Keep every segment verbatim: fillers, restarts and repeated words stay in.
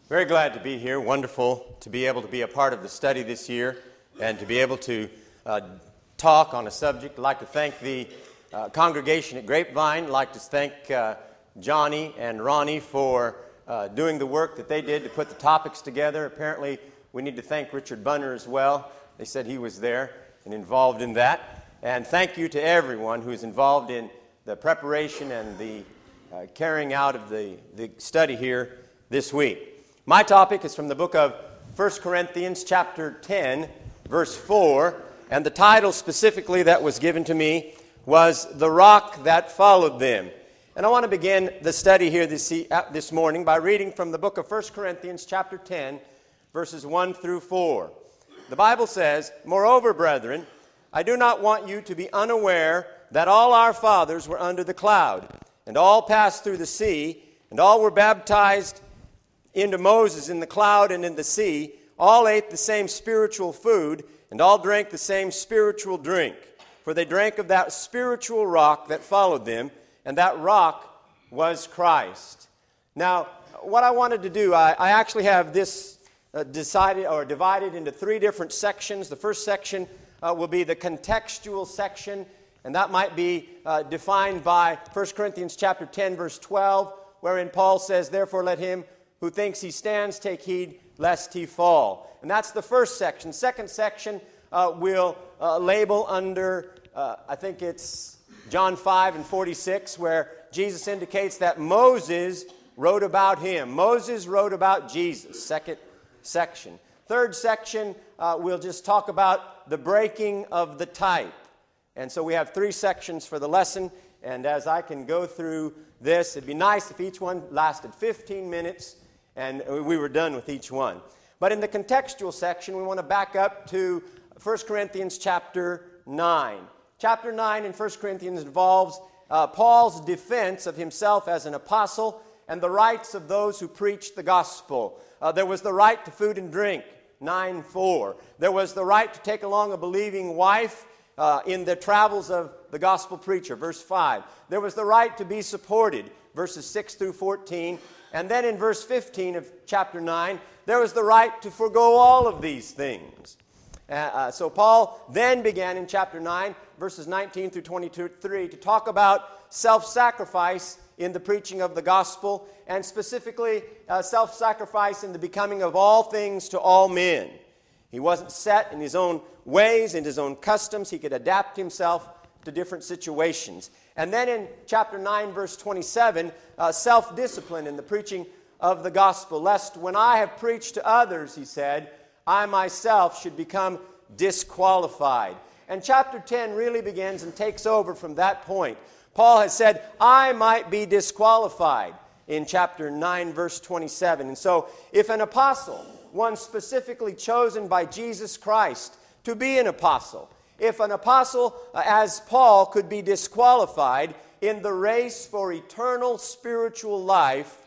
Very glad to be here. Wonderful to be able to be a part of the study this year and to be able to uh, talk on a subject. I'd like to thank the uh, congregation at Grapevine. I'd like to thank uh, Johnny and Ronnie for uh, doing the work that they did to put the topics together. Apparently, we need to thank Richard Bunner as well. They said he was there and involved in that. And thank you to everyone who is involved in the preparation and the uh, carrying out of the, the study here this week. My topic is from the book of First Corinthians chapter ten, verse four, and the title specifically that was given to me was The Rock That Followed Them. And I want to begin the study here this, this morning by reading from the book of First Corinthians chapter ten, verses one through four. The Bible says, "Moreover, brethren, I do not want you to be unaware that all our fathers were under the cloud, and all passed through the sea, and all were baptized into Moses in the cloud and in the sea. All ate the same spiritual food, and all drank the same spiritual drink. For they drank of that spiritual rock that followed them, and that rock was Christ." Now, what I wanted to do, I, I actually have this uh, decided or divided into three different sections. The first section uh, will be the contextual section, and that might be uh, defined by First Corinthians chapter ten, verse twelve, wherein Paul says, "Therefore let him who thinks he stands take heed lest he fall." And that's the first section. Second section uh, we'll uh, label under, uh, I think it's John five and forty-six, where Jesus indicates that Moses wrote about him. Moses wrote about Jesus. Second section. Third section, uh, we'll just talk about the breaking of the type. And so we have three sections for the lesson. And as I can go through this, it'd be nice if each one lasted fifteen minutes and we were done with each one. But in the contextual section, we want to back up to First Corinthians chapter nine. Chapter nine in First Corinthians involves uh, Paul's defense of himself as an apostle and the rights of those who preach the gospel. Uh, there was the right to food and drink, nine four. There was the right to take along a believing wife uh, in the travels of the gospel preacher, verse five. There was the right to be supported, verses six through fourteen. And then in verse fifteen of chapter nine, there was the right to forego all of these things. Uh, uh, so Paul then began in chapter nine, verses nineteen through twenty-three, to talk about self-sacrifice in the preaching of the gospel, and specifically uh, self-sacrifice in the becoming of all things to all men. He wasn't set in his own ways, in his own customs. He could adapt himself to different situations. And then in chapter nine, verse twenty-seven, uh, self-discipline in the preaching of the gospel, lest when I have preached to others, he said, I myself should become disqualified. And chapter ten really begins and takes over from that point. Paul has said, I might be disqualified in chapter nine, verse twenty-seven. And so if an apostle, one specifically chosen by Jesus Christ to be an apostle, if an apostle, uh, as Paul, could be disqualified in the race for eternal spiritual life,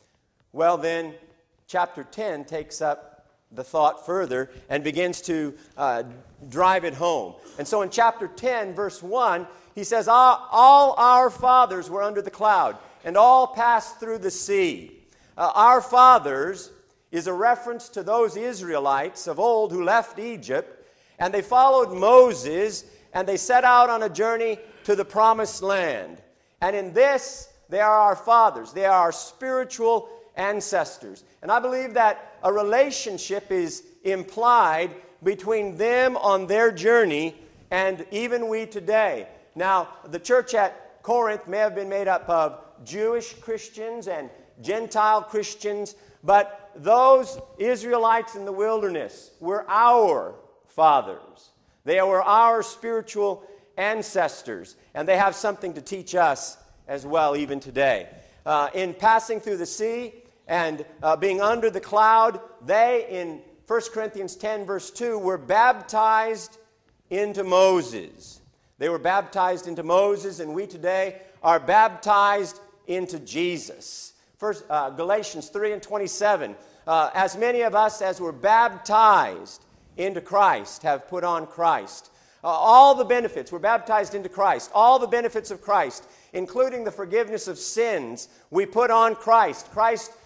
well then, chapter ten takes up the thought further and begins to uh, drive it home. And so in chapter ten, verse one, he says, all, all our fathers were under the cloud, and all passed through the sea. Uh, our fathers is a reference to those Israelites of old who left Egypt, and they followed Moses, and they set out on a journey to the promised land. And in this, they are our fathers. They are our spiritual ancestors. And I believe that a relationship is implied between them on their journey and even we today. Now, the church at Corinth may have been made up of Jewish Christians and Gentile Christians, but those Israelites in the wilderness were our fathers. They were our spiritual ancestors, and they have something to teach us as well even today. Uh, in passing through the sea and uh, being under the cloud, they, in First Corinthians ten, verse two, were baptized into Moses. They were baptized into Moses, and we today are baptized into Jesus. First, uh, Galatians three and twenty-seven, uh, as many of us as were baptized into Christ have put on Christ. Uh, all the benefits, we're baptized into Christ. All the benefits of Christ, including the forgiveness of sins, we put on Christ. Christ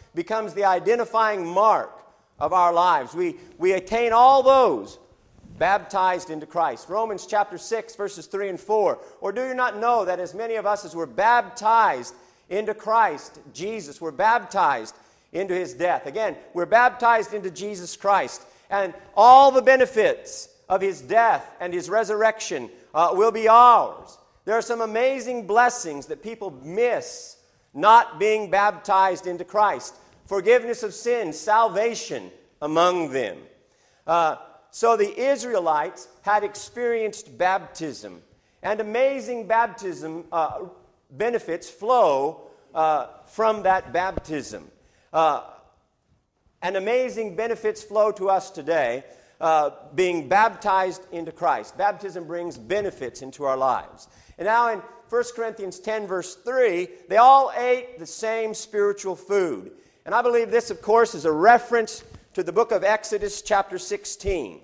becomes the identifying mark of our lives. We, we attain all those baptized into Christ. Romans chapter six, verses three and four. Or do you not know that as many of us as were baptized into Christ, Jesus, were baptized into His death? Again, we're baptized into Jesus Christ. And all the benefits of His death and His resurrection uh, will be ours. There are some amazing blessings that people miss not being baptized into Christ. Forgiveness of sins, salvation among them. Uh, so the Israelites had experienced baptism. And amazing baptism uh, benefits flow uh, from that baptism. Uh, and amazing benefits flow to us today, uh, being baptized into Christ. Baptism brings benefits into our lives. And now in First Corinthians ten, verse three, they all ate the same spiritual food. And I believe this, of course, is a reference to the book of Exodus chapter sixteen.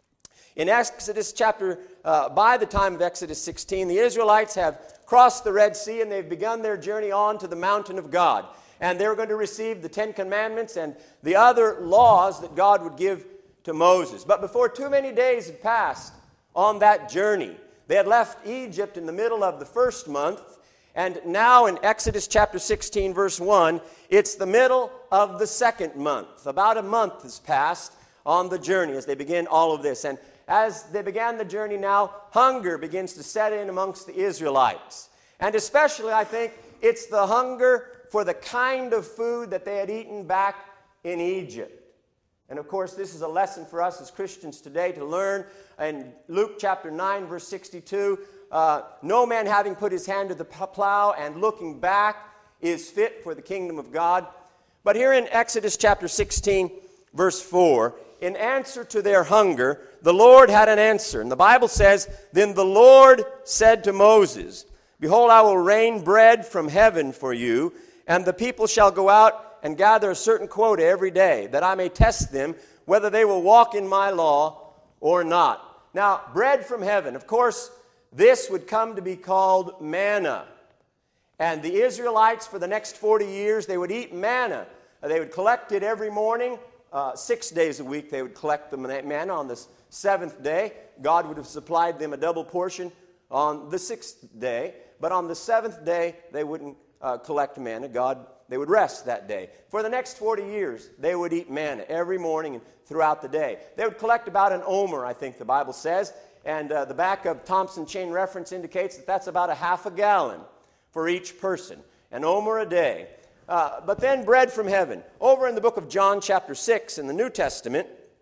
In Exodus chapter, uh, by the time of Exodus sixteen, the Israelites have crossed the Red Sea and they've begun their journey on to the mountain of God. And they're going to receive the Ten Commandments and the other laws that God would give to Moses. But before too many days had passed on that journey, they had left Egypt in the middle of the first month, and now in Exodus chapter sixteen, verse one, it's the middle of the second month. About a month has passed on the journey as they begin all of this. And as they began the journey now, hunger begins to set in amongst the Israelites. And especially, I think, it's the hunger for the kind of food that they had eaten back in Egypt. And of course, this is a lesson for us as Christians today to learn. In Luke chapter nine, verse sixty-two, uh, no man having put his hand to the plow and looking back is fit for the kingdom of God. But here in Exodus chapter sixteen, verse four, in answer to their hunger, the Lord had an answer. And the Bible says, then the Lord said to Moses, behold, I will rain bread from heaven for you, and the people shall go out and gather a certain quota every day, that I may test them whether they will walk in my law or not. Now, bread from heaven, of course, this would come to be called manna. And the Israelites, for the next forty years, they would eat manna. They would collect it every morning. Uh, six days a week they would collect the manna. On the seventh day, God would have supplied them a double portion on the sixth day. But on the seventh day, they wouldn't uh, collect manna. God They would rest that day. For the next forty years, they would eat manna every morning and throughout the day. They would collect about an omer, I think the Bible says, and uh, the back of Thompson Chain Reference indicates that that's about a half a gallon for each person, an omer a day. Uh, but then bread from heaven. Over in the book of John chapter six in the New Testament,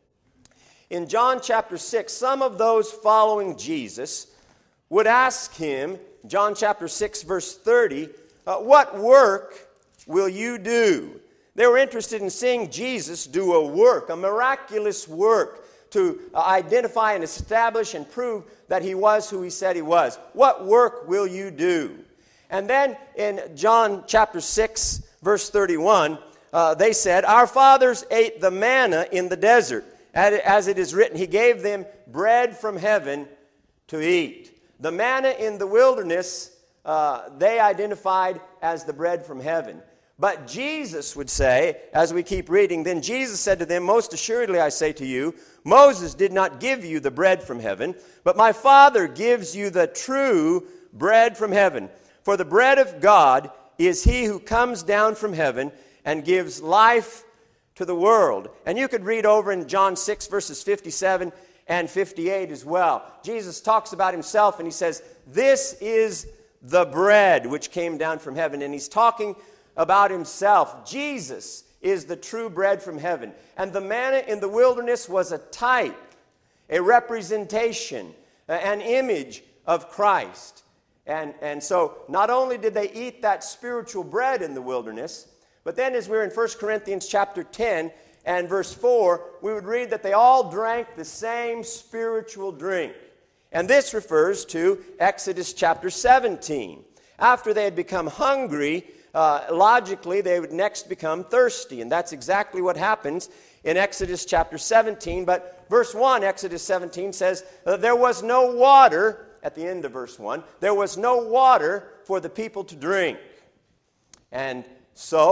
in John chapter six, some of those following Jesus would ask him, John chapter six, verse thirty, uh, what work will you do? They were interested in seeing Jesus do a work, a miraculous work, to uh, identify and establish and prove that he was who he said he was. What work will you do? And then in John chapter six, verse thirty-one, uh, they said, our fathers ate the manna in the desert. As it is written, he gave them bread from heaven to eat. The manna in the wilderness, uh, they identified as the bread from heaven. But Jesus would say, as we keep reading, then Jesus said to them, most assuredly I say to you, Moses did not give you the bread from heaven, but my Father gives you the true bread from heaven. For the bread of God is he who comes down from heaven and gives life to the world. And you could read over in John six, verses fifty-seven and fifty-eight as well. Jesus talks about himself and he says, this is the bread which came down from heaven. And he's talking about himself. Jesus is the true bread from heaven. And the manna in the wilderness was a type, a representation, an image of Christ. And, and so not only did they eat that spiritual bread in the wilderness, but then as we're in First Corinthians chapter ten and verse four, we would read that they all drank the same spiritual drink. And this refers to Exodus chapter seventeen. After they had become hungry, uh, logically they would next become thirsty. And that's exactly what happens in Exodus chapter seventeen. But verse one, Exodus seventeen says, there was no water, at the end of verse one, there was no water for the people to drink. And so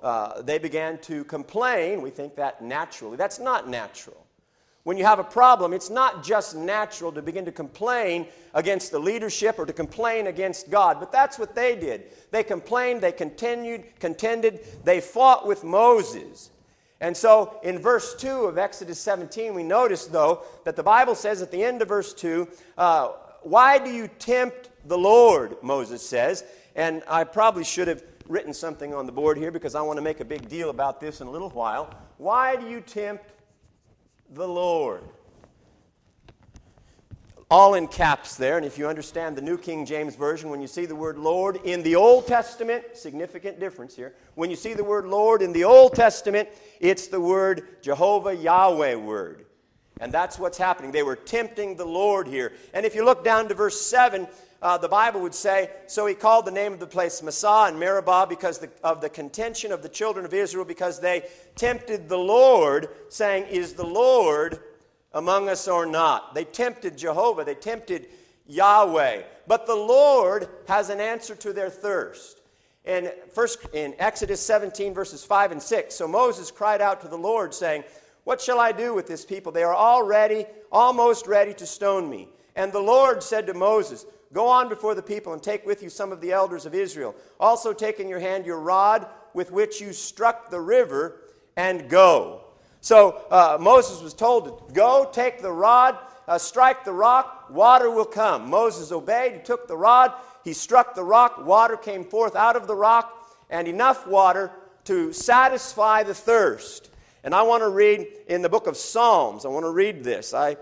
uh, they began to complain. We think that naturally. That's not natural. When you have a problem, it's not just natural to begin to complain against the leadership or to complain against God. But that's what they did. They complained, they continued, contended, they fought with Moses. And so in verse two of Exodus seventeen, we notice, though, that the Bible says at the end of verse two, uh, why do you tempt the Lord, Moses says. And I probably should have written something on the board here because I want to make a big deal about this in a little while. Why do you tempt the Lord? All in caps there, and if you understand the New King James Version, when you see the word Lord in the Old Testament, significant difference here. When you see the word Lord in the Old Testament, it's the word Jehovah Yahweh word. And that's what's happening. They were tempting the Lord here. And if you look down to verse seven, uh, the Bible would say, so he called the name of the place Massah and Meribah because the, of the contention of the children of Israel, because they tempted the Lord, saying, is the Lord among us or not? They tempted Jehovah. They tempted Yahweh. But the Lord has an answer to their thirst. In, first, in Exodus seventeen, verses five and six, so Moses cried out to the Lord, saying, what shall I do with this people? They are already, almost ready to stone me. And the Lord said to Moses, go on before the people and take with you some of the elders of Israel. Also take in your hand your rod with which you struck the river, and go. So uh, Moses was told to go, take the rod, uh, strike the rock, water will come. Moses obeyed, he took the rod, he struck the rock, water came forth out of the rock, and enough water to satisfy the thirst. And I want to read in the book of Psalms, I want to read this. I,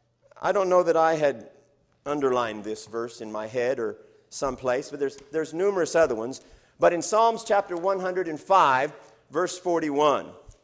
I don't know that I had underlined this verse in my head or someplace, but there's, there's numerous other ones. But in Psalms chapter one hundred five, verse forty-one,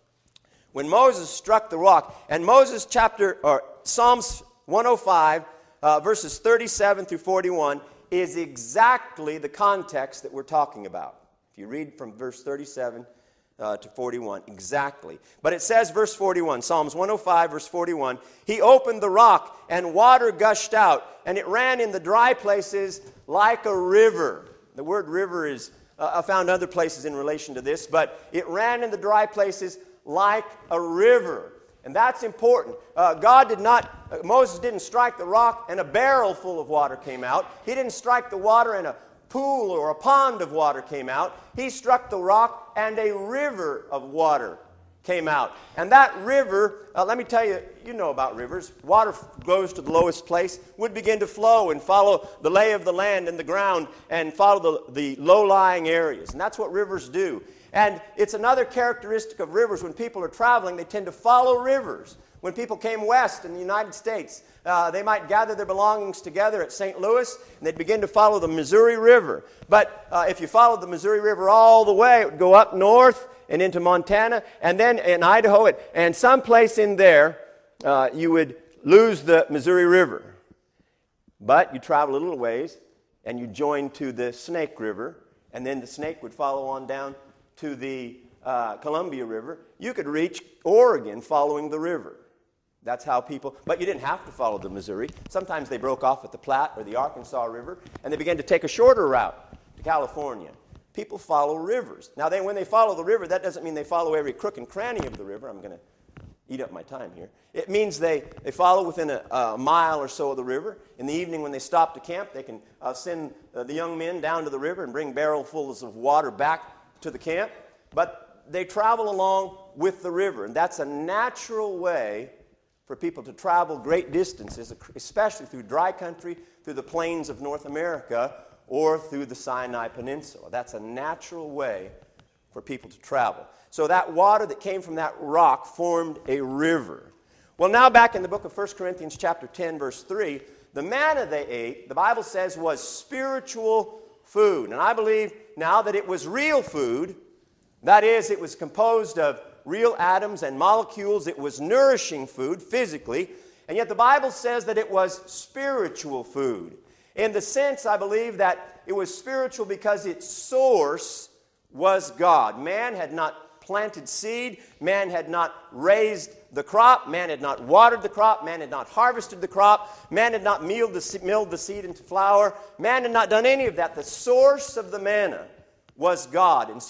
when Moses struck the rock, and Moses chapter, or Psalms one oh five, uh, verses thirty-seven through forty-one, is exactly the context that we're talking about. If you read from verse thirty-seven uh, to forty-one, exactly. But it says, verse forty-one, Psalms one oh five, verse forty-one, he opened the rock, and water gushed out, and it ran in the dry places like a river. The word river is uh, found other places in relation to this, but it ran in the dry places like a river. And that's important. Uh, God did not, uh, Moses didn't strike the rock and a barrel full of water came out. He didn't strike the water and a pool or a pond of water came out. He struck the rock and a river of water came out. And that river, uh, let me tell you, you know about rivers. Water goes to the lowest place, would begin to flow and follow the lay of the land and the ground and follow the, the low-lying areas. And that's what rivers do. And it's another characteristic of rivers. When people are traveling, they tend to follow rivers. When people came west in the United States, uh, they might gather their belongings together at Saint Louis, and they'd begin to follow the Missouri River. But uh, if you followed the Missouri River all the way, it would go up north and into Montana, and then in Idaho, and, and someplace in there, uh, you would lose the Missouri River. But you travel a little ways, and you join to the Snake River, and then the Snake would follow on down to the uh, Columbia River. You could reach Oregon following the river. That's how people, but you didn't have to follow the Missouri. Sometimes they broke off at the Platte or the Arkansas River, and they began to take a shorter route to California. People follow rivers. Now, they, when they follow the river, that doesn't mean they follow every crook and cranny of the river. I'm going to eat up my time here. It means they, they follow within a, a mile or so of the river. In the evening when they stop to camp, they can uh, send uh, the young men down to the river and bring barrelfuls of water back to the camp, but they travel along with the river, and that's a natural way for people to travel great distances, especially through dry country, through the plains of North America, or through the Sinai Peninsula. That's a natural way for people to travel. So that water that came from that rock formed a river. Well, now back in the book of First Corinthians chapter ten, verse three, the manna they ate, the Bible says, was spiritual food. And I believe now that it was real food. That is, it was composed of real atoms and molecules. It was nourishing food physically. And yet the Bible says that it was spiritual food. In the sense, I believe, that it was spiritual because its source was God. Man had not planted seed. Man had not raised the crop. Man had not watered the crop. Man had not harvested the crop. Man had not milled the, milled the seed into flour. Man had not done any of that. The source of the manna was God. And so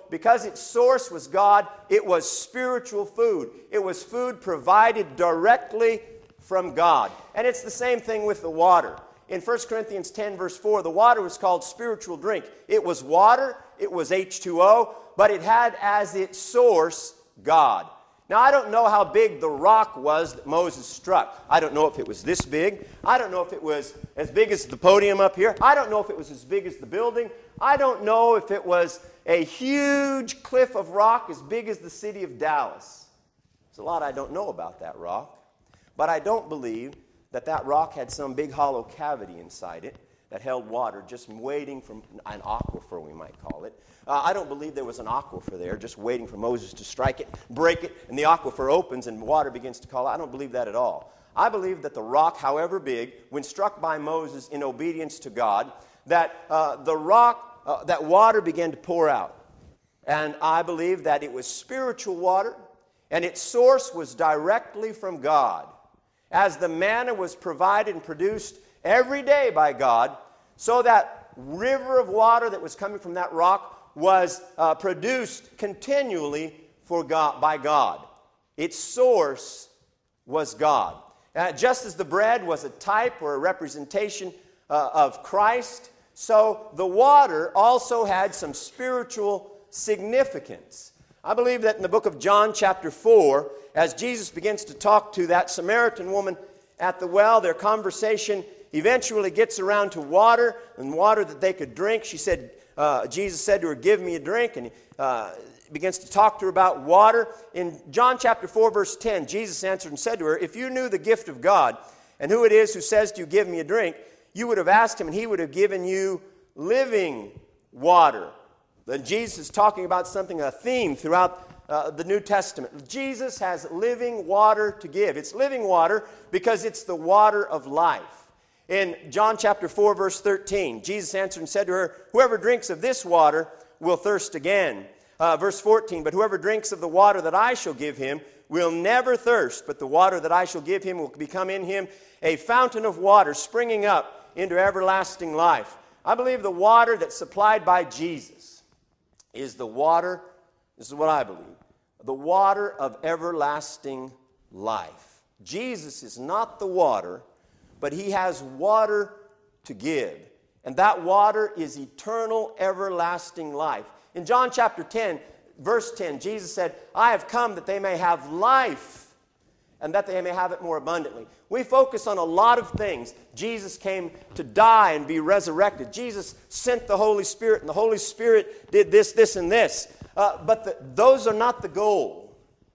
because its source was God, it was spiritual food. It was food provided directly from God. And it's the same thing with the water. In First Corinthians ten, verse four, the water was called spiritual drink. It was water, it was H two O, but it had as its source God. Now, I don't know how big the rock was that Moses struck. I don't know if it was this big. I don't know if it was as big as the podium up here. I don't know if it was as big as the building. I don't know if it was a huge cliff of rock as big as the city of Dallas. There's a lot I don't know about that rock. But I don't believe that that rock had some big hollow cavity inside it that held water just waiting for an aquifer, we might call it. Uh, I don't believe there was an aquifer there just waiting for Moses to strike it, break it, and the aquifer opens and water begins to call out. I don't believe that at all. I believe that the rock, however big, when struck by Moses in obedience to God, that uh, the rock, uh, that water began to pour out. And I believe that it was spiritual water, and its source was directly from God. As the manna was provided and produced every day by God, so that river of water that was coming from that rock was uh, produced continually for God, by God. Its source was God. Uh, just as the bread was a type or a representation uh, of Christ, so the water also had some spiritual significance. I believe that in the book of John chapter four, as Jesus begins to talk to that Samaritan woman at the well, their conversation eventually gets around to water, and water that they could drink. She said, uh, Jesus said to her, "Give me a drink," and uh, begins to talk to her about water. In John chapter four, verse ten, Jesus answered and said to her, "If you knew the gift of God, and who it is who says to you, 'Give me a drink,' you would have asked him, and he would have given you living water." Then Jesus is talking about something, a theme throughout uh, the New Testament. Jesus has living water to give. It's living water because it's the water of life. In John chapter four, verse thirteen, Jesus answered and said to her, "Whoever drinks of this water will thirst again." Uh, verse fourteen, "But whoever drinks of the water that I shall give him will never thirst, but the water that I shall give him will become in him a fountain of water springing up into everlasting life." I believe the water that's supplied by Jesus is the water, this is what I believe, the water of everlasting life. Jesus is not the water, but he has water to give. And that water is eternal, everlasting life. In John chapter ten, verse ten, Jesus said, "I have come that they may have life, and that they may have it more abundantly." We focus on a lot of things. Jesus came to die and be resurrected. Jesus sent the Holy Spirit, and the Holy Spirit did this, this, and this. Uh, but the, those are not the goal.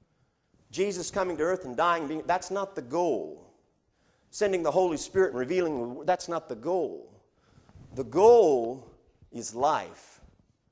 Jesus coming to earth and dying, being, that's not the goal. Sending the Holy Spirit and revealing, that's not the goal. The goal is life,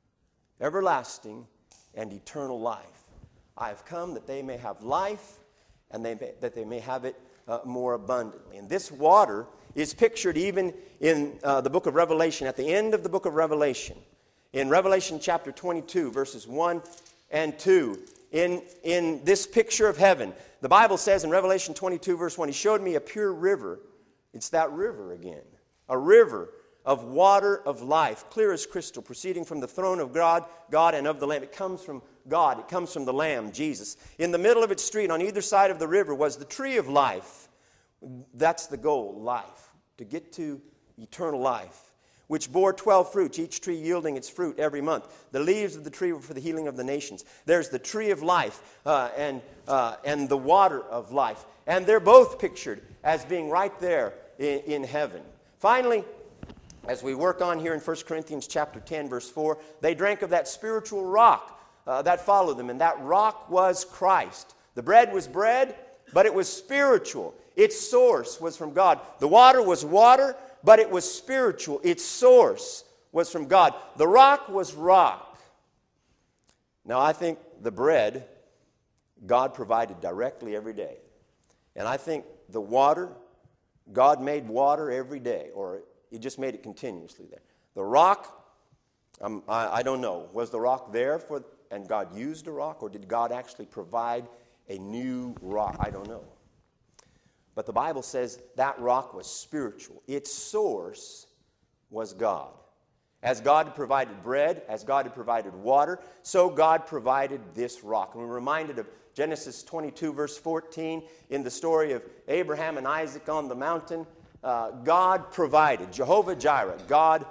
everlasting and eternal life. I have come that they may have life, and they may, that they may have it uh, more abundantly. And this water is pictured even in uh, the book of Revelation, at the end of the book of Revelation. In Revelation chapter twenty-two, verses one and two, in, in this picture of heaven, the Bible says in Revelation twenty-two, verse one, "He showed me a pure river." It's that river again. A river of water of life, clear as crystal, proceeding from the throne of God, God and of the Lamb. It comes from God. It comes from the Lamb, Jesus. In the middle of its street, on either side of the river, was the tree of life. That's the goal, life, to get to eternal life, which bore twelve fruits, each tree yielding its fruit every month. The leaves of the tree were for the healing of the nations. There's the tree of life uh, and, uh, and the water of life. And they're both pictured as being right there in, in heaven. Finally, as we work on here in First Corinthians chapter ten, verse four, they drank of that spiritual rock uh, that followed them, and that rock was Christ. The bread was bread, but it was spiritual. Its source was from God. The water was water, but it was spiritual. Its source was from God. The rock was rock. Now, I think the bread God provided directly every day. And I think the water, God made water every day, or He just made it continuously there. The rock, um, I, I don't know. Was the rock there for, and God used a rock, or did God actually provide a new rock? I don't know. But the Bible says that rock was spiritual. Its source was God. As God had provided bread, as God had provided water, so God provided this rock. And we're reminded of Genesis twenty-two, verse fourteen, in the story of Abraham and Isaac on the mountain. Uh, God provided. Jehovah Jireh, God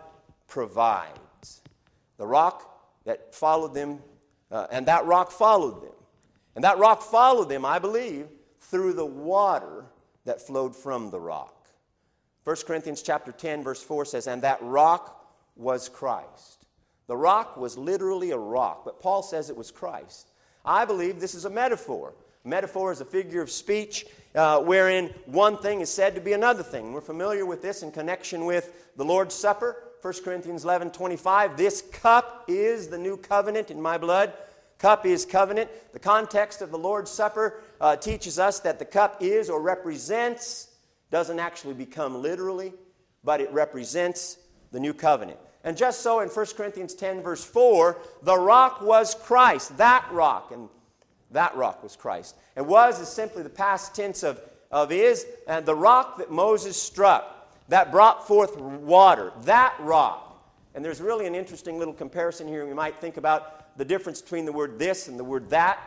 provides. The rock that followed them, uh, and that rock followed them. And that rock followed them, I believe, through the water that flowed from the rock. First Corinthians chapter ten, verse four says, and that rock was Christ. The rock was literally a rock, but Paul says it was Christ. I believe this is a metaphor. A metaphor is a figure of speech uh, wherein one thing is said to be another thing. We're familiar with this in connection with the Lord's Supper. First Corinthians eleven twenty-five, this cup is the new covenant in my blood. Cup is covenant. The context of the Lord's Supper uh, teaches us that the cup is or represents, doesn't actually become literally, but it represents the new covenant. And just so in First Corinthians ten, verse four, the rock was Christ. That rock, and that rock was Christ. And was is simply the past tense of, of is, and the rock that Moses struck, that brought forth water, that rock. And there's really an interesting little comparison here. We might think about the difference between the word this and the word that.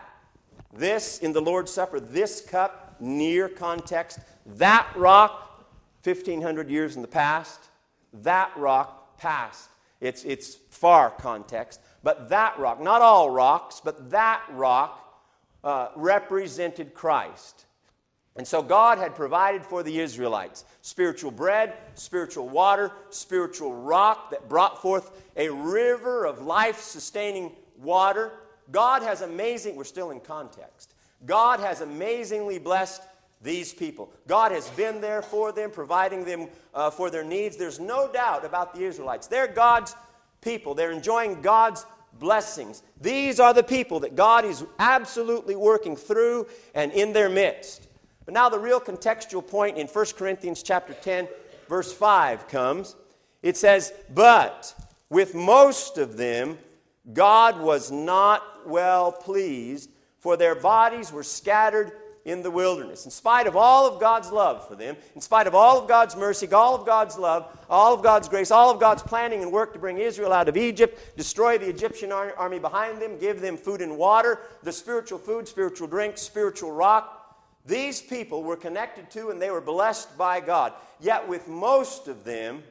This in the Lord's Supper, this cup, near context. That rock, fifteen hundred years in the past. That rock, past. It's, it's far context. But that rock, not all rocks, but that rock uh, represented Christ. And so God had provided for the Israelites spiritual bread, spiritual water, spiritual rock that brought forth a river of life-sustaining water. God has amazing, we're still in context. God has amazingly blessed these people. God has been there for them, providing them uh, for their needs. There's no doubt about the Israelites. They're God's people. They're enjoying God's blessings. These are the people that God is absolutely working through and in their midst. But now the real contextual point in First Corinthians chapter ten, verse five comes. It says, but with most of them God was not well pleased, for their bodies were scattered in the wilderness. In spite of all of God's love for them, in spite of all of God's mercy, all of God's love, all of God's grace, all of God's planning and work to bring Israel out of Egypt, destroy the Egyptian army behind them, give them food and water, the spiritual food, spiritual drink, spiritual rock, these people were connected to and they were blessed by God. Yet with most of them,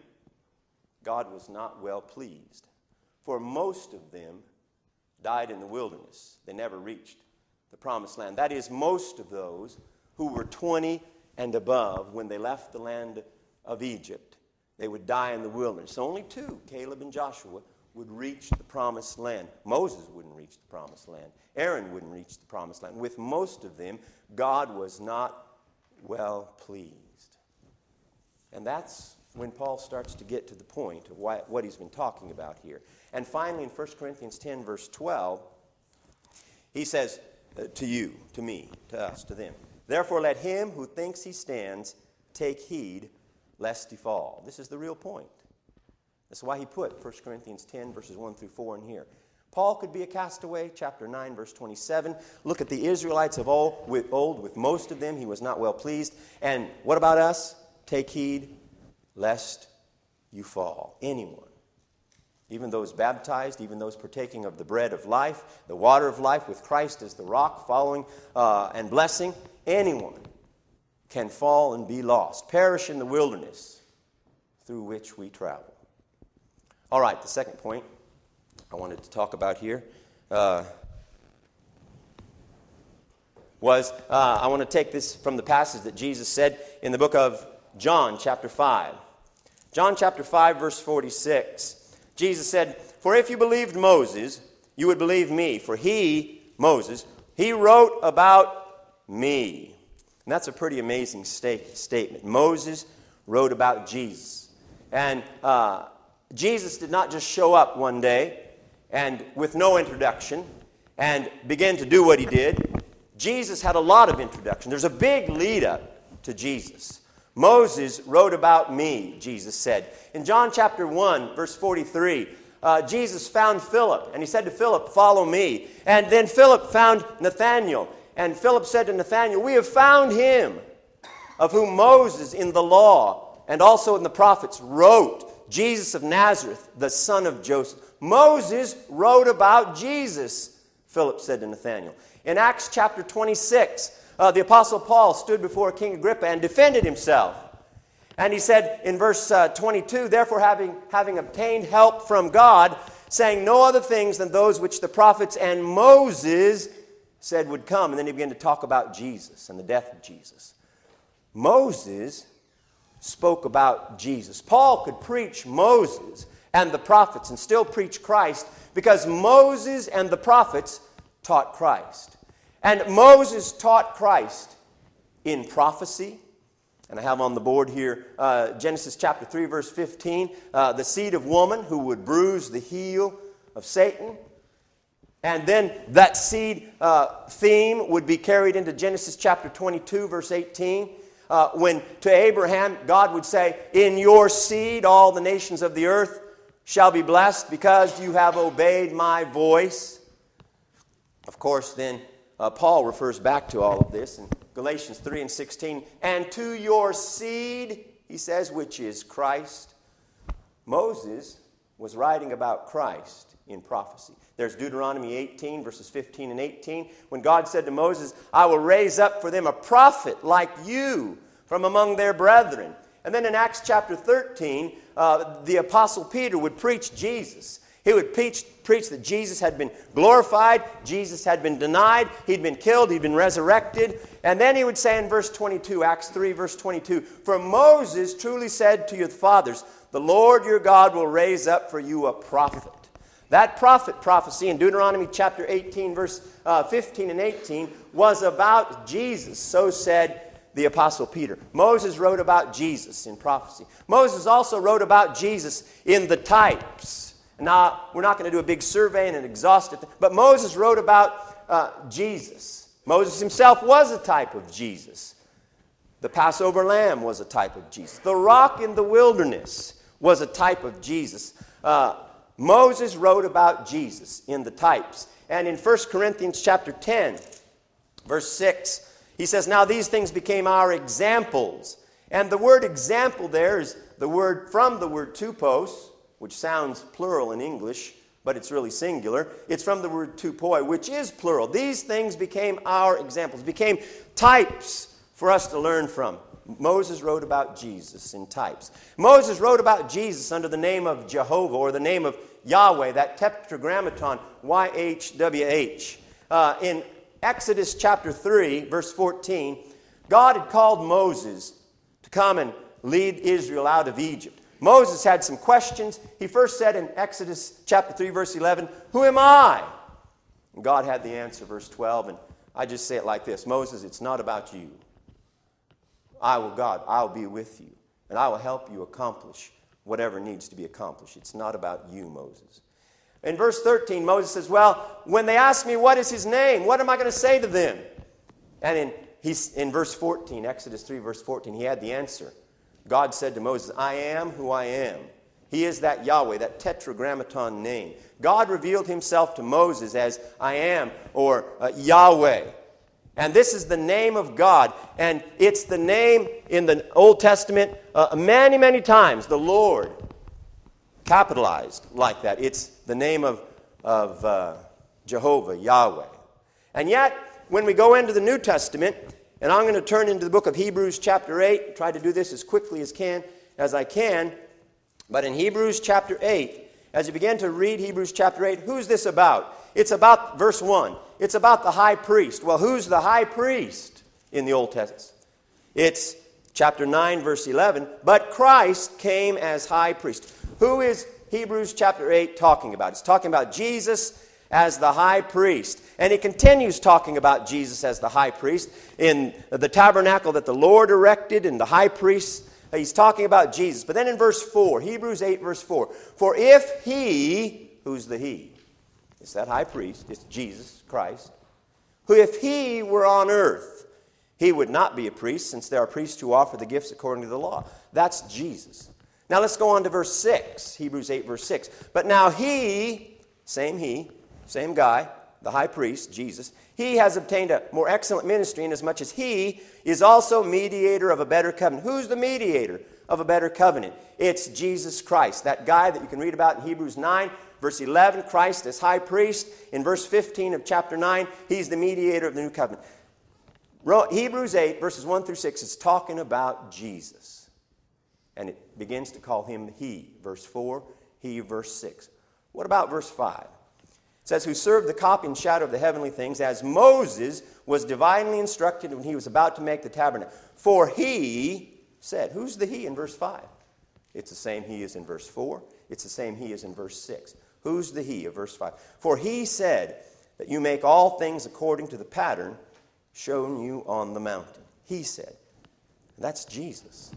God was not well pleased. For most of them died in the wilderness. They never reached the promised land. That is, most of those who were twenty and above when they left the land of Egypt, they would die in the wilderness. Only two, Caleb and Joshua, would reach the promised land. Moses wouldn't reach the promised land. Aaron wouldn't reach the promised land. With most of them, God was not well pleased. And that's when Paul starts to get to the point of why, what he's been talking about here. And finally, in First Corinthians ten, verse twelve, he says, Uh, to you, to me, to us, to them. Therefore, let him who thinks he stands take heed lest he fall. This is the real point. That's why he put First Corinthians ten, verses one through four in here. Paul could be a castaway, chapter nine, verse twenty-seven. Look at the Israelites of old with, old, with most of them he was not well pleased. And what about us? Take heed lest you fall. Anyone. Even those baptized, even those partaking of the bread of life, the water of life with Christ as the rock, following uh, and blessing, anyone can fall and be lost, perish in the wilderness through which we travel. All right, the second point I wanted to talk about here uh, was, uh, I want to take this from the passage that Jesus said in the book of John, chapter five. John chapter five, verse forty-six. Jesus said, for if you believed Moses, you would believe me. For he, Moses, he wrote about me. And that's a pretty amazing state, statement. Moses wrote about Jesus. And uh, Jesus did not just show up one day and with no introduction and begin to do what he did. Jesus had a lot of introduction. There's a big lead up to Jesus. Moses wrote about me, Jesus said. In John chapter one, verse forty-three, uh, Jesus found Philip, and he said to Philip, follow me. And then Philip found Nathanael, and Philip said to Nathanael, we have found him, of whom Moses in the law and also in the prophets wrote, Jesus of Nazareth, the son of Joseph. Moses wrote about Jesus, Philip said to Nathanael. In Acts chapter twenty-six, uh, the Apostle Paul stood before King Agrippa and defended himself. And he said in verse uh, twenty-two, therefore having, having obtained help from God, saying no other things than those which the prophets and Moses said would come. And then he began to talk about Jesus and the death of Jesus. Moses spoke about Jesus. Paul could preach Moses and the prophets and still preach Christ because Moses and the prophets taught Christ. And Moses taught Christ in prophecy. And I have on the board here uh, Genesis chapter three, verse fifteen, uh, the seed of woman who would bruise the heel of Satan. And then that seed uh, theme would be carried into Genesis chapter twenty-two, verse eighteen, uh, when to Abraham God would say, in your seed all the nations of the earth shall be blessed because you have obeyed my voice. Of course, then uh, Paul refers back to all of this in Galatians three and sixteen. And to your seed, he says, which is Christ. Moses was writing about Christ in prophecy. There's Deuteronomy eighteen, verses fifteen and eighteen, when God said to Moses, I will raise up for them a prophet like you from among their brethren. And then in Acts chapter thirteen, uh, the Apostle Peter would preach Jesus. He would preach, preach that Jesus had been glorified, Jesus had been denied, he'd been killed, he'd been resurrected. And then he would say in verse twenty-two, Acts three, verse twenty-two, for Moses truly said to your fathers, the Lord your God will raise up for you a prophet. That prophet prophecy in Deuteronomy chapter eighteen, verse uh, fifteen and eighteen was about Jesus. So said the Apostle Peter. Moses wrote about Jesus in prophecy. Moses also wrote about Jesus in the types. Now, we're not going to do a big survey and an exhaustive thing, but Moses wrote about uh, Jesus. Moses himself was a type of Jesus. The Passover lamb was a type of Jesus. The rock in the wilderness was a type of Jesus. Uh, Moses wrote about Jesus in the types. And in First Corinthians chapter ten, verse six, he says, now these things became our examples. And the word example there is the word from the word tupos, which sounds plural in English, but it's really singular. It's from the word tupoi, which is plural. These things became our examples, became types for us to learn from. Moses wrote about Jesus in types. Moses wrote about Jesus under the name of Jehovah, or the name of Yahweh, that tetragrammaton, Y H W H. Uh, in Exodus chapter three, verse fourteen, God had called Moses to come and lead Israel out of Egypt. Moses had some questions. He first said in Exodus chapter three, verse eleven, who am I? And God had the answer, verse twelve, and I just say it like this. Moses, it's not about you. I will, God, I will be with you, and I will help you accomplish whatever needs to be accomplished. It's not about you, Moses. In verse thirteen, Moses says, well, when they ask me what is his name, what am I going to say to them? And in, he's, in verse fourteen, Exodus three, verse fourteen, he had the answer. God said to Moses, I am who I am. He is that Yahweh, that tetragrammaton name. God revealed himself to Moses as I am, or uh, Yahweh. And this is the name of God. And it's the name in the Old Testament uh, many, many times, the Lord, capitalized like that. It's the name of, of uh, Jehovah, Yahweh. And yet, when we go into the New Testament, and I'm going to turn into the book of Hebrews chapter eight, try to do this as quickly as can as I can. But in Hebrews chapter eight, as you begin to read Hebrews chapter eight, who's this about? It's about, verse one, it's about the high priest. Well, who's the high priest in the Old Testament? It's chapter nine, verse eleven, but Christ came as high priest. Who is Hebrews chapter eight talking about? It's talking about Jesus as the high priest. And he continues talking about Jesus as the high priest in the tabernacle that the Lord erected and the high priest. He's talking about Jesus. But then in verse four, Hebrews eight, verse four, for if he, who's the he? It's that high priest, it's Jesus Christ, who if he were on earth, he would not be a priest, since there are priests who offer the gifts according to the law. That's Jesus. Now let's go on to verse six, Hebrews eight, verse six. But now he, same he, same guy, the high priest, Jesus, he has obtained a more excellent ministry, inasmuch as he is also mediator of a better covenant. Who's the mediator of a better covenant. It's Jesus Christ, that guy that you can read about in Hebrews nine, verse eleven, Christ as high priest. In verse fifteen of chapter nine, he's the mediator of the new covenant. Hebrews eight, verses one through six, is talking about Jesus. And it begins to call him he. Verse four, he, verse six. What about verse five? It says, who served the copy and shadow of the heavenly things, as Moses was divinely instructed when he was about to make the tabernacle. For he said, who's the he in verse five? It's the same he is in verse four. It's the same he is in verse six. Who's the he of verse five? For he said that you make all things according to the pattern shown you on the mountain. He said. That's Jesus.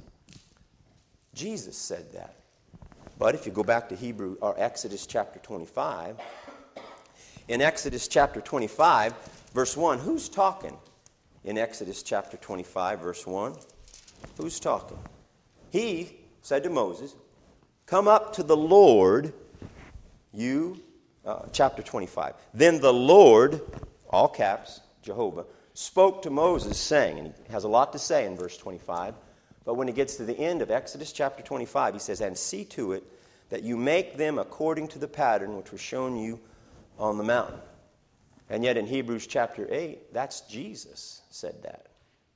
Jesus said that. But if you go back to Hebrew or Exodus chapter twenty-five, in Exodus chapter twenty-five, verse one, who's talking? In Exodus chapter twenty-five, verse one, who's talking? He said to Moses, come up to the Lord, you, uh, chapter twenty-five. Then the Lord, all caps, Jehovah, spoke to Moses, saying, and he has a lot to say in verse twenty-five, but when he gets to the end of Exodus chapter twenty-five, he says, and see to it that you make them according to the pattern which was shown you on the mountain. And yet in Hebrews chapter eight, that's Jesus said that.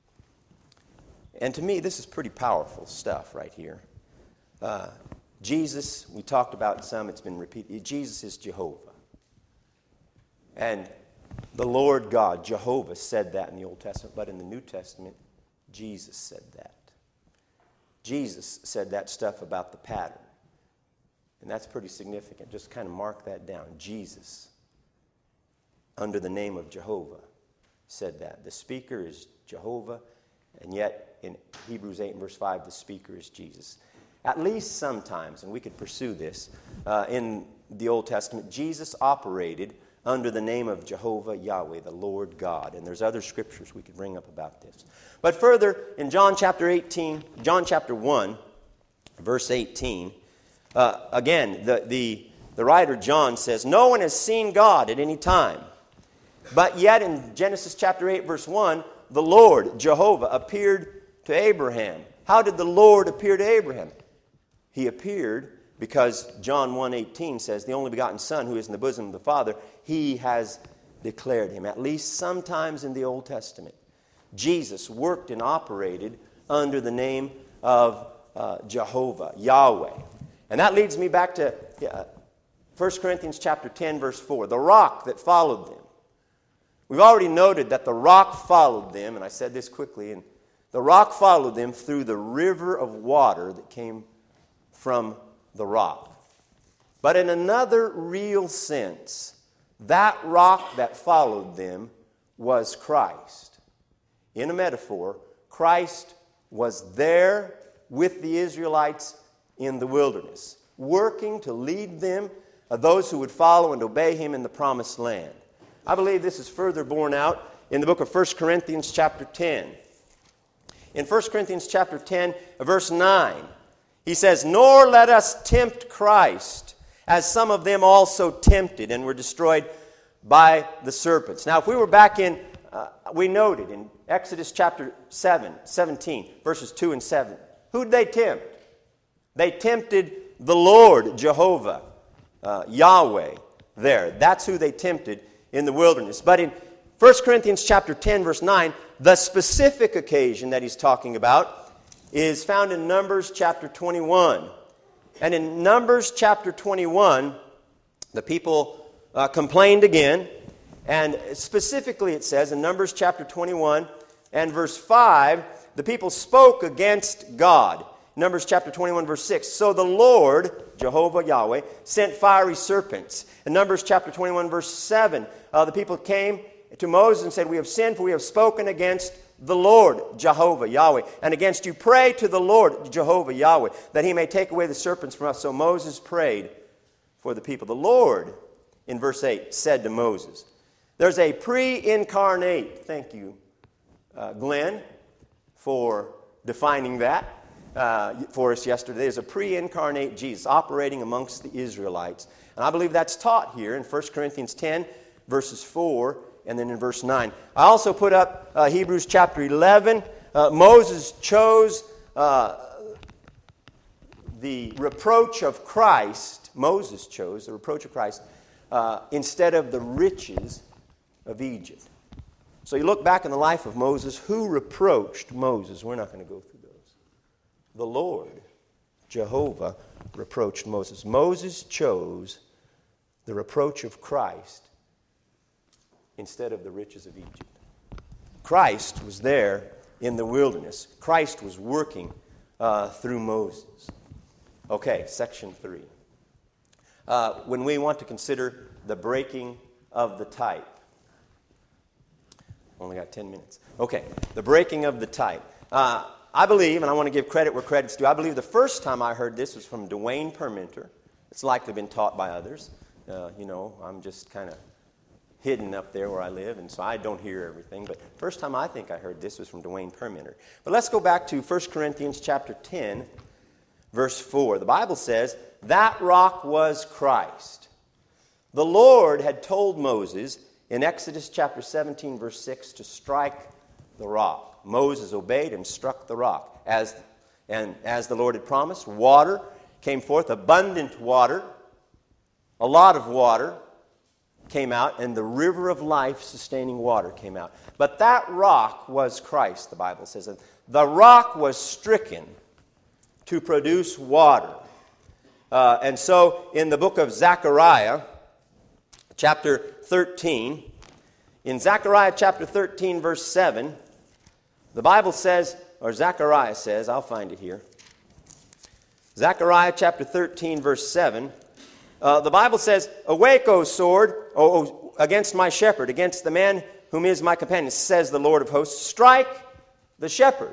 And to me, this is pretty powerful stuff right here. Uh, Jesus, we talked about some, it's been repeated. Jesus is Jehovah. And the Lord God, Jehovah, said that in the Old Testament, but in the New Testament, Jesus said that. Jesus said that stuff about the pattern. And that's pretty significant. Just kind of mark that down. Jesus, under the name of Jehovah, said that. The speaker is Jehovah, and yet in Hebrews eight and verse five, the speaker is Jesus. At least sometimes, and we could pursue this, uh, in the Old Testament, Jesus operated under the name of Jehovah Yahweh, the Lord God. And there's other scriptures we could bring up about this. But further, in John chapter eighteen, John chapter one, verse eighteen, uh, again, the, the, the writer John says, no one has seen God at any time. But yet in Genesis chapter eight, verse one, the Lord, Jehovah, appeared to Abraham. How did the Lord appear to Abraham? He appeared because John one eighteen says, the only begotten Son who is in the bosom of the Father, he has declared him. At least sometimes in the Old Testament, Jesus worked and operated under the name of uh, Jehovah, Yahweh. And that leads me back to uh, First Corinthians chapter ten, verse four, the rock that followed them. We've already noted that the rock followed them, and I said this quickly, and the rock followed them through the river of water that came from the rock. But in another real sense, that rock that followed them was Christ. In a metaphor, Christ was there with the Israelites in the wilderness, working to lead them, uh, those who would follow and obey him in the promised land. I believe this is further borne out in the book of First Corinthians chapter ten. In First Corinthians chapter ten, verse nine, he says, nor let us tempt Christ, as some of them also tempted and were destroyed by the serpents. Now, if we were back in, uh, we noted in Exodus chapter seven, seventeen, verses two and seven, who'd they tempt? They tempted the Lord, Jehovah, uh, Yahweh there. That's who they tempted in the wilderness. But in First Corinthians chapter ten, verse nine, the specific occasion that he's talking about is found in Numbers chapter twenty-one. And in Numbers chapter twenty-one, the people uh, complained again. And specifically it says in Numbers chapter twenty-one and verse five, the people spoke against God. Numbers chapter twenty-one, verse six. So the Lord, Jehovah Yahweh, sent fiery serpents. In Numbers chapter twenty-one, verse seven, uh, the people came to Moses and said, we have sinned, for we have spoken against the Lord, Jehovah Yahweh. And against you pray to the Lord, Jehovah Yahweh, that he may take away the serpents from us. So Moses prayed for the people. The Lord, in verse eight, said to Moses, there's a pre-incarnate, thank you, uh, Glenn, for defining that. Uh, for us yesterday. There's a pre-incarnate Jesus operating amongst the Israelites. And I believe that's taught here in First Corinthians ten, verses four, and then in verse nine. I also put up uh, Hebrews chapter eleven. Uh, Moses chose uh, the reproach of Christ, Moses chose the reproach of Christ, uh, instead of the riches of Egypt. So you look back in the life of Moses, who reproached Moses? We're not going to go through those. The Lord, Jehovah, reproached Moses. Moses chose the reproach of Christ instead of the riches of Egypt. Christ was there in the wilderness. Christ was working uh, through Moses. Okay, section three. Uh, when we want to consider the breaking of the type. Only got ten minutes. Okay, the breaking of the type. Uh, I believe, and I want to give credit where credit's due, I believe the first time I heard this was from Dwayne Permenter. It's likely been taught by others. Uh, you know, I'm just kind of hidden up there where I live, and so I don't hear everything. But first time I think I heard this was from Dwayne Permenter. But let's go back to First Corinthians chapter ten, verse four. The Bible says, that rock was Christ. The Lord had told Moses in Exodus chapter seventeen, verse six, to strike the rock. Moses obeyed and struck the rock. As, and as the Lord had promised, water came forth, abundant water, a lot of water came out, and the river of life sustaining water came out. But that rock was Christ, the Bible says. And the rock was stricken to produce water. Uh, and so in the book of Zechariah, chapter thirteen, in Zechariah chapter thirteen, verse seven, the Bible says, or Zechariah says, I'll find it here. Zechariah chapter thirteen, verse seven, uh, the Bible says, awake, O sword, o, against my shepherd, against the man whom is my companion, says the Lord of hosts, strike the shepherd.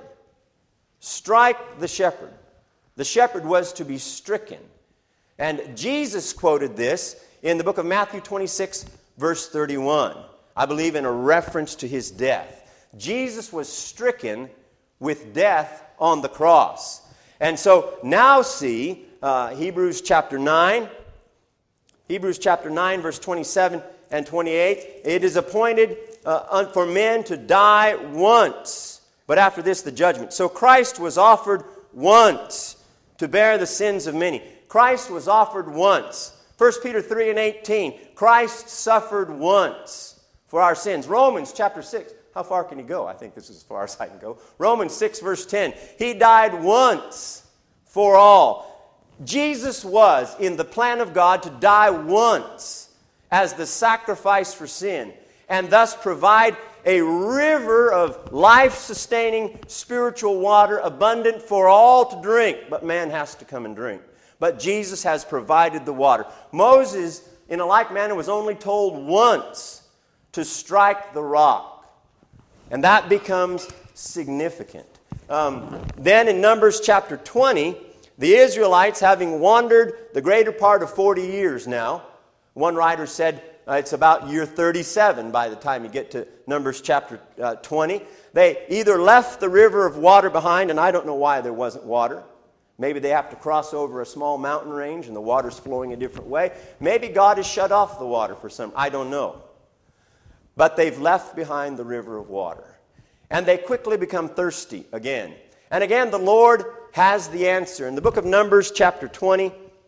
Strike the shepherd. The shepherd was to be stricken. And Jesus quoted this in the book of Matthew twenty-six, verse thirty-one. I believe in a reference to his death. Jesus was stricken with death on the cross. And so now see uh, Hebrews chapter nine. Hebrews chapter nine, verse twenty-seven and twenty-eight. It is appointed uh, for men to die once, but after this the judgment. So Christ was offered once to bear the sins of many. Christ was offered once. First Peter three and eighteen. Christ suffered once for our sins. Romans chapter six. How far can you go? I think this is as far as I can go. Romans six, verse ten. He died once for all. Jesus was in the plan of God to die once as the sacrifice for sin, and thus provide a river of life-sustaining spiritual water abundant for all to drink. But man has to come and drink. But Jesus has provided the water. Moses, in a like manner, was only told once to strike the rock. And that becomes significant. Um, then in Numbers chapter twenty, the Israelites, having wandered the greater part of forty years now, one writer said uh, it's about year thirty-seven by the time you get to Numbers chapter uh, twenty. They either left the river of water behind, and I don't know why there wasn't water. Maybe they have to cross over a small mountain range and the water's flowing a different way. Maybe God has shut off the water for some, I don't know. But they've left behind the river of water. And they quickly become thirsty again. And again, the Lord has the answer. In the book of Numbers, chapter twenty,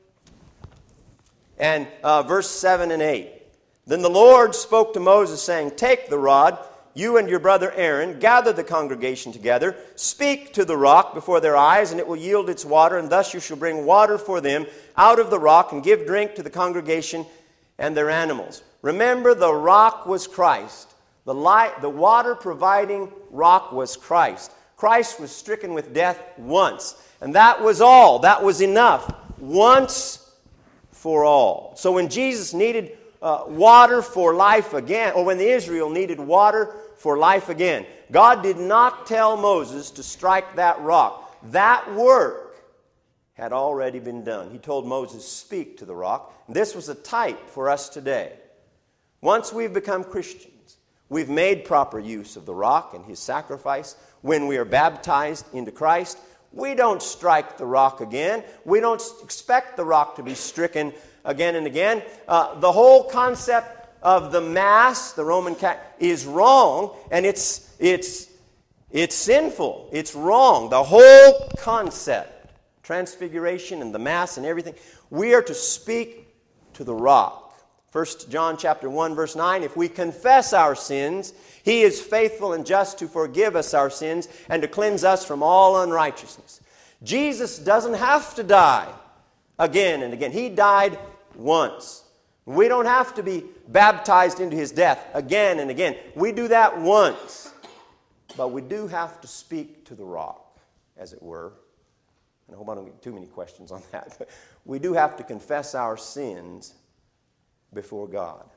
and uh, verse seven and eight. Then the Lord spoke to Moses, saying, take the rod, you and your brother Aaron, gather the congregation together, speak to the rock before their eyes, and it will yield its water, and thus you shall bring water for them out of the rock, and give drink to the congregation and their animals. Remember, the rock was Christ. The light, the water-providing rock was Christ. Christ was stricken with death once. And that was all. That was enough. Once for all. So when Jesus needed uh, water for life again, or when the Israel needed water for life again, God did not tell Moses to strike that rock. That work had already been done. He told Moses, speak to the rock. This was a type for us today. Once we've become Christians, we've made proper use of the rock and his sacrifice. When we are baptized into Christ, we don't strike the rock again. We don't expect the rock to be stricken again and again. Uh, the whole concept of the Mass, the Roman Catholic, is wrong, and it's, it's, it's sinful. It's wrong. The whole concept, transfiguration and the Mass and everything. We are to speak to the rock. First John chapter one, verse nine, if we confess our sins, He is faithful and just to forgive us our sins and to cleanse us from all unrighteousness. Jesus doesn't have to die again and again. He died once. We don't have to be baptized into His death again and again. We do that once. But we do have to speak to the rock, as it were. And I hope I don't get too many questions on that. We do have to confess our sins before God.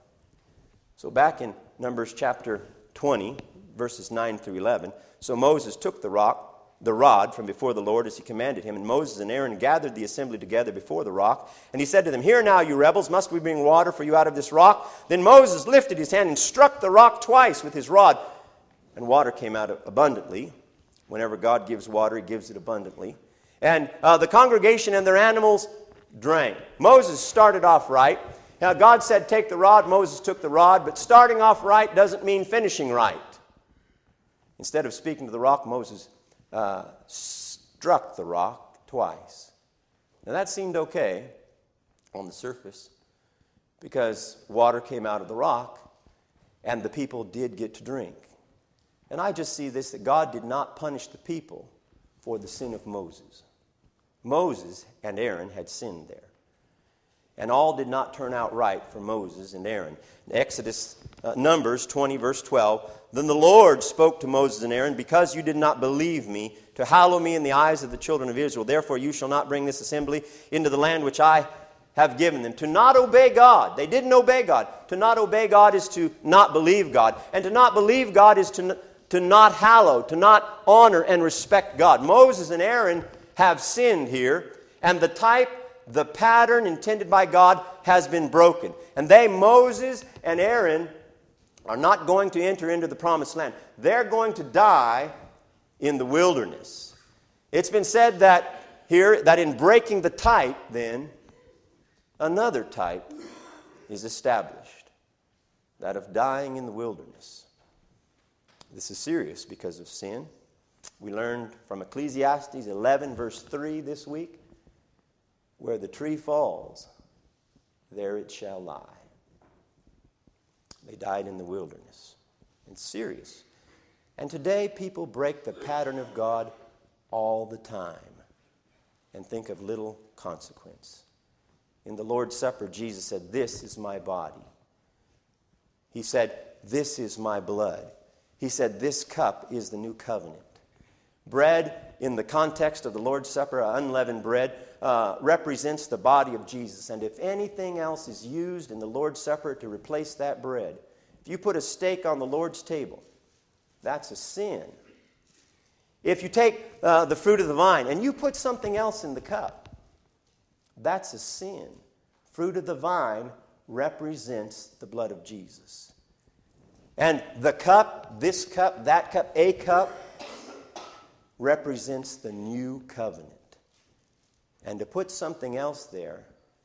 So back in Numbers chapter twenty, verses nine through eleven, so Moses took the rock, the rod from before the Lord as he commanded him, and Moses and Aaron gathered the assembly together before the rock, and he said to them, "Hear now, you rebels, must we bring water for you out of this rock?" Then Moses lifted his hand and struck the rock twice with his rod, and water came out abundantly. Whenever God gives water, He gives it abundantly. And uh, the congregation and their animals drank. Moses started off right. Now God said, take the rod. Moses took the rod. But starting off right doesn't mean finishing right. Instead of speaking to the rock, Moses uh, struck the rock twice. Now that seemed okay on the surface because water came out of the rock and the people did get to drink. And I just see this, that God did not punish the people for the sin of Moses. Moses and Aaron had sinned there. And all did not turn out right for Moses and Aaron. In Exodus, uh, Numbers twenty, verse twelve, then the Lord spoke to Moses and Aaron, because you did not believe me, to hallow me in the eyes of the children of Israel. Therefore you shall not bring this assembly into the land which I have given them. To not obey God. They didn't obey God. To not obey God is to not believe God. And to not believe God is to, to not hallow, to not honor and respect God. Moses and Aaron have sinned here, and the type, the pattern intended by God has been broken. And they, Moses and Aaron, are not going to enter into the promised land. They're going to die in the wilderness. It's been said that here, that in breaking the type, then, another type is established, that of dying in the wilderness. This is serious because of sin. We learned from Ecclesiastes eleven, verse three this week, where the tree falls, there it shall lie. They died in the wilderness. It's serious. And today people break the pattern of God all the time and think of little consequence. In the Lord's Supper, Jesus said, "This is my body." He said, "This is my blood." He said, "This cup is the new covenant." Bread, in the context of the Lord's Supper, unleavened bread, uh, represents the body of Jesus. And if anything else is used in the Lord's Supper to replace that bread, if you put a steak on the Lord's table, that's a sin. If you take uh, the fruit of the vine and you put something else in the cup, that's a sin. Fruit of the vine represents the blood of Jesus. And the cup, this cup, that cup, a cup, represents the new covenant. And to put something else there,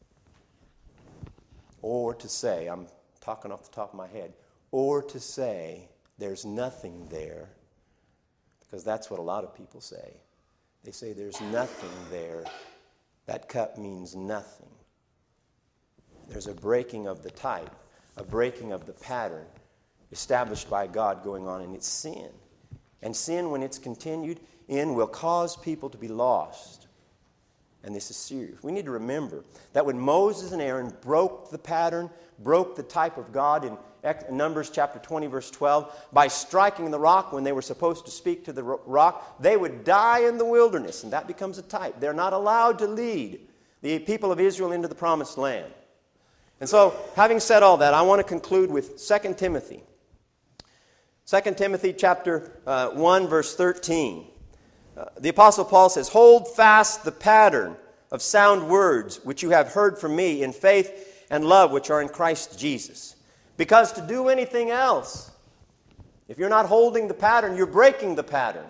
or to say, I'm talking off the top of my head, or to say there's nothing there, because that's what a lot of people say. They say there's nothing there. That cup means nothing. There's a breaking of the type, a breaking of the pattern established by God going on, and it's sin. And sin, when it's continued in, will cause people to be lost. And this is serious. We need to remember that when Moses and Aaron broke the pattern, broke the type of God in Numbers chapter twenty, verse twelve, by striking the rock when they were supposed to speak to the rock, they would die in the wilderness, and that becomes a type. They're not allowed to lead the people of Israel into the promised land. And so, having said all that, I want to conclude with Second Timothy. Second Timothy chapter uh, one, verse thirteen. Uh, the Apostle Paul says, "Hold fast the pattern of sound words which you have heard from me in faith and love which are in Christ Jesus." Because to do anything else, if you're not holding the pattern, you're breaking the pattern.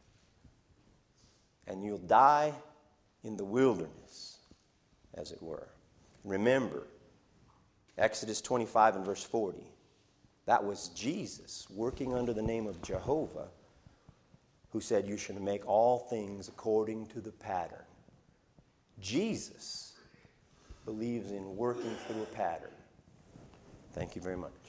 And you'll die in the wilderness, as it were. Remember, Exodus twenty-five and verse forty. That was Jesus working under the name of Jehovah, who said you should make all things according to the pattern Jesus believes in working through a pattern. Thank you very much.